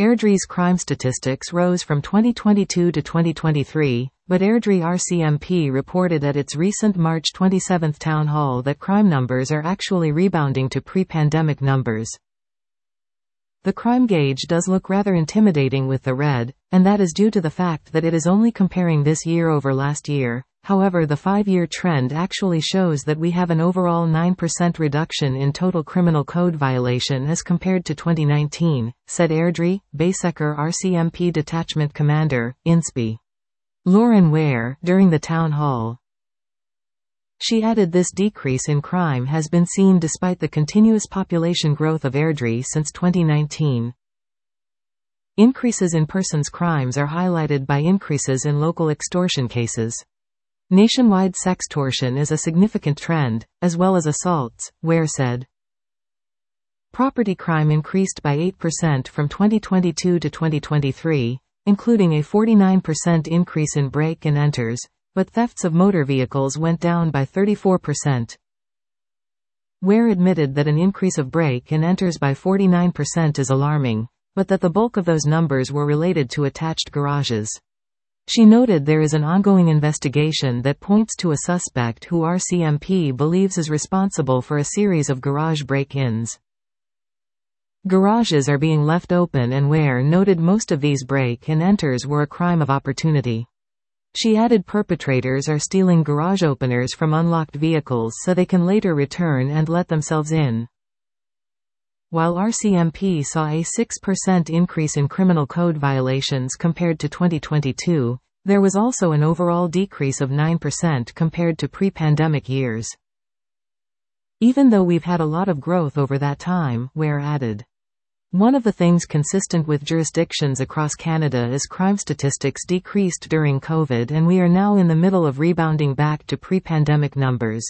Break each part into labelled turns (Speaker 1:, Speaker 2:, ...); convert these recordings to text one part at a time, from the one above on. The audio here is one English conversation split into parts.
Speaker 1: Airdrie's crime statistics rose from 2022 to 2023, but Airdrie RCMP reported at its recent March 27 town hall that crime numbers are actually rebounding to pre-pandemic numbers. The crime gauge does look rather intimidating with the red, and that is due to the fact that it is only comparing this year over last year. However, the 5-year trend actually shows that we have an overall 9% reduction in total criminal code violation as compared to 2019, said Airdrie, Baysecker RCMP Detachment Commander, INSPI. Lauren Ware, during the town hall. She added this decrease in crime has been seen despite the continuous population growth of Airdrie since 2019. Increases in persons crimes are highlighted by increases in local extortion cases. Nationwide sextortion is a significant trend, as well as assaults, Ware said. Property crime increased by 8% from 2022 to 2023, including a 49% increase in break and enters, but thefts of motor vehicles went down by 34%. Ware admitted that an increase of break and enters by 49% is alarming, but that the bulk of those numbers were related to attached garages. She noted there is an ongoing investigation that points to a suspect who RCMP believes is responsible for a series of garage break-ins. Garages are being left open, and Ware noted most of these break and enters were a crime of opportunity. She added perpetrators are stealing garage openers from unlocked vehicles so they can later return and let themselves in. While RCMP saw a 6% increase in criminal code violations compared to 2022, there was also an overall decrease of 9% compared to pre-pandemic years. Even though we've had a lot of growth over that time, Ware added. One of the things consistent with jurisdictions across Canada is crime statistics decreased during COVID, and we are now in the middle of rebounding back to pre-pandemic numbers.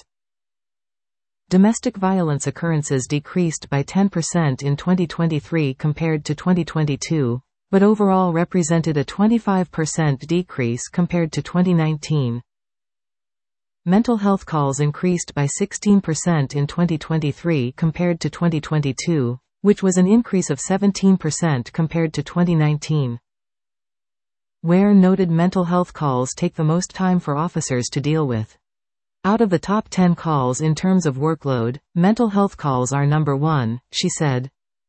Speaker 1: Domestic violence occurrences decreased by 10% in 2023 compared to 2022, but overall represented a 25% decrease compared to 2019. Mental health calls increased by 16% in 2023 compared to 2022, which was an increase of 17% compared to 2019. Ware noted mental health calls take the most time for officers to deal with. Out of the top 10 calls in terms of workload, mental health calls are number 1, she said.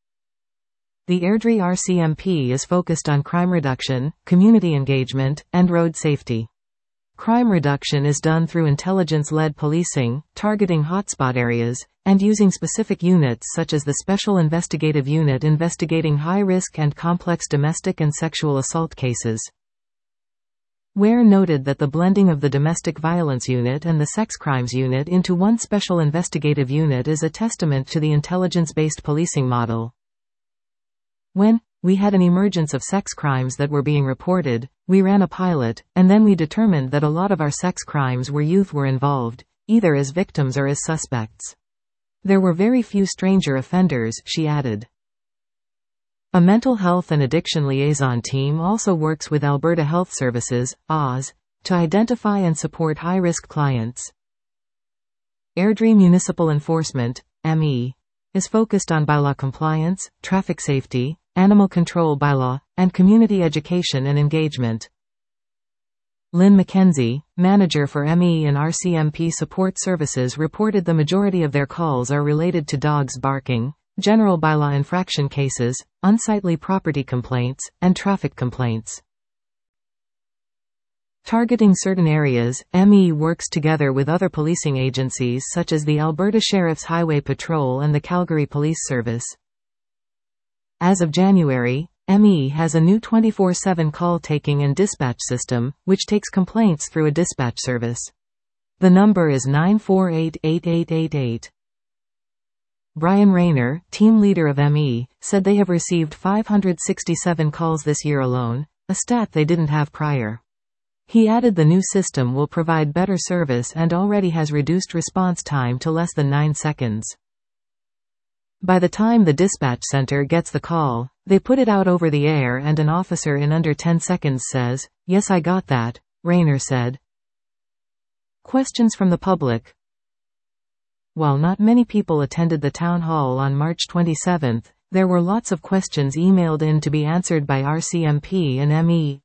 Speaker 1: The Airdrie RCMP is focused on crime reduction, community engagement, and road safety. Crime reduction is done through intelligence-led policing, targeting hotspot areas, and using specific units such as the Special Investigative Unit investigating high-risk and complex domestic and sexual assault cases. Ware noted that the blending of the Domestic Violence Unit and the Sex Crimes Unit into one Special Investigative Unit is a testament to the intelligence-based policing model. When we had an emergence of sex crimes that were being reported, we ran a pilot, and then we determined that a lot of our sex crimes where youth were involved, either as victims or as suspects. There were very few stranger offenders, she added. A mental health and addiction liaison team also works with Alberta Health Services, AHS, to identify and support high-risk clients. Airdrie Municipal Enforcement, ME, is focused on bylaw compliance, traffic safety, animal control bylaw, and community education and engagement. Lynn McKenzie, manager for ME and RCMP Support Services, reported the majority of their calls are related to dogs barking, general bylaw infraction cases, unsightly property complaints, and traffic complaints. Targeting certain areas, ME works together with other policing agencies such as the Alberta Sheriff's Highway Patrol and the Calgary Police Service. As of January, ME has a new 24/7 call-taking and dispatch system, which takes complaints through a dispatch service. The number is 948-8888. Brian Rayner, team leader of ME, said they have received 567 calls this year alone, a stat they didn't have prior. He added the new system will provide better service and already has reduced response time to less than 9 seconds. By the time the dispatch center gets the call, they put it out over the air and an officer in under 10 seconds says, "Yes, I got that," Rayner said. Questions from the public. While not many people attended the town hall on March 27, There were lots of questions emailed in to be answered by RCMP and ME.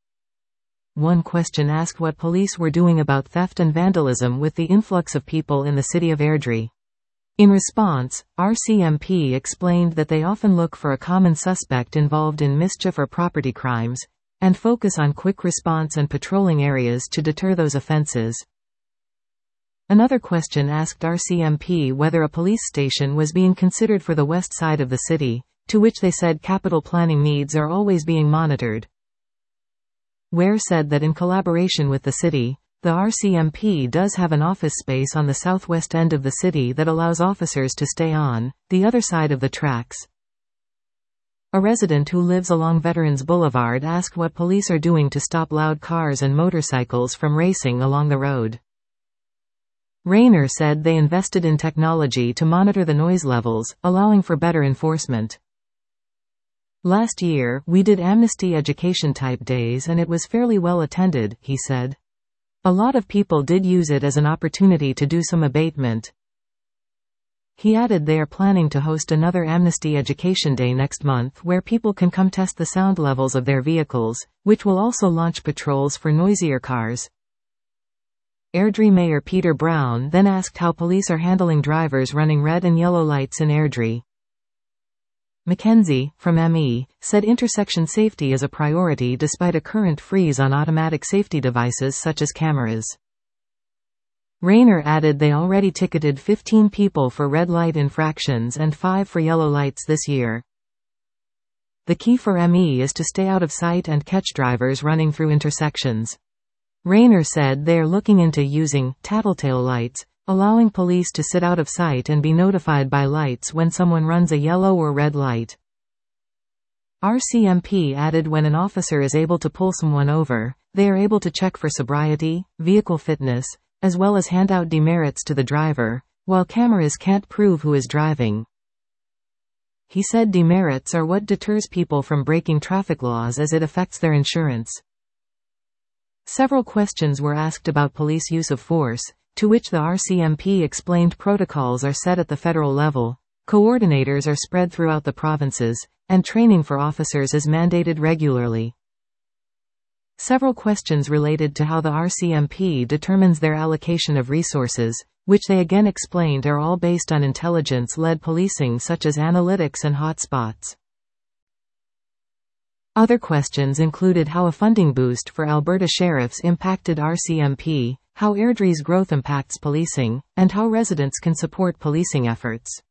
Speaker 1: One question asked what police were doing about theft and vandalism with the influx of people in the city of Airdrie. In response, RCMP explained that they often look for a common suspect involved in mischief or property crimes, and focus on quick response and patrolling areas to deter those offenses. Another question asked RCMP whether a police station was being considered for the west side of the city, to which they said capital planning needs are always being monitored. Ware said that in collaboration with the city, the RCMP does have an office space on the southwest end of the city that allows officers to stay on the other side of the tracks. A resident who lives along Veterans Boulevard asked what police are doing to stop loud cars and motorcycles from racing along the road. Rayner said they invested in technology to monitor the noise levels, allowing for better enforcement. Last year, we did Amnesty Education type days and it was fairly well attended, he said. A lot of people did use it as an opportunity to do some abatement. He added they are planning to host another Amnesty Education Day next month where people can come test the sound levels of their vehicles, which will also launch patrols for noisier cars. Airdrie Mayor Peter Brown then asked how police are handling drivers running red and yellow lights in Airdrie. Mackenzie, from ME, said intersection safety is a priority despite a current freeze on automatic safety devices such as cameras. Rayner added they already ticketed 15 people for red light infractions and 5 for yellow lights this year. The key for ME is to stay out of sight and catch drivers running through intersections. Rayner said they are looking into using tattletale lights, allowing police to sit out of sight and be notified by lights when someone runs a yellow or red light. RCMP added when an officer is able to pull someone over, they are able to check for sobriety, vehicle fitness, as well as hand out demerits to the driver, while cameras can't prove who is driving. He said demerits are what deters people from breaking traffic laws as it affects their insurance. Several questions were asked about police use of force, to which the RCMP explained protocols are set at the federal level, coordinators are spread throughout the provinces, and training for officers is mandated regularly. Several questions related to how the RCMP determines their allocation of resources, which they again explained are all based on intelligence-led policing such as analytics and hotspots. Other questions included how a funding boost for Alberta sheriffs impacted RCMP, how Airdrie's growth impacts policing, and how residents can support policing efforts.